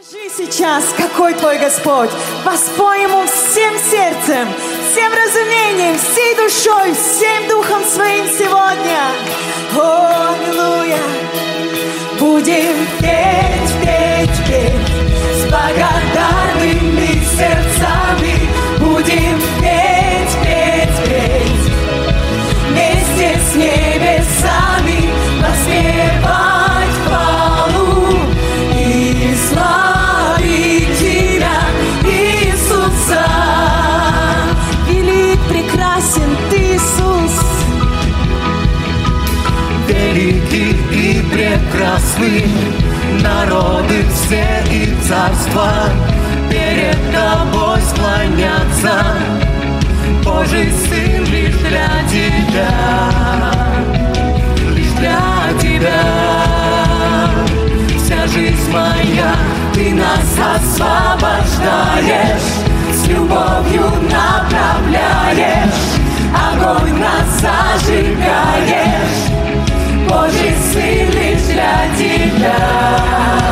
Скажи сейчас, какой твой Господь. Воспой Ему всем сердцем, всем разумением, всей душой, всем духом своим сегодня. О, аллилуйя! Будем петь, петь, петь с благодарными сердцами. Будем петь, петь, петь вместе с небесами, воспевать хвалу и славить Тебя, Иисуса. Велик, прекрасен Ты, Иисус. Великий и прекрасный, народы все и царства перед Тобой склонятся. Божий Сын лишь для Тебя, лишь для Тебя. Вся жизнь моя, Ты нас освобождаешь, с любовью направляешь, огонь нас зажигаешь. Божий Сын лишь для Тебя.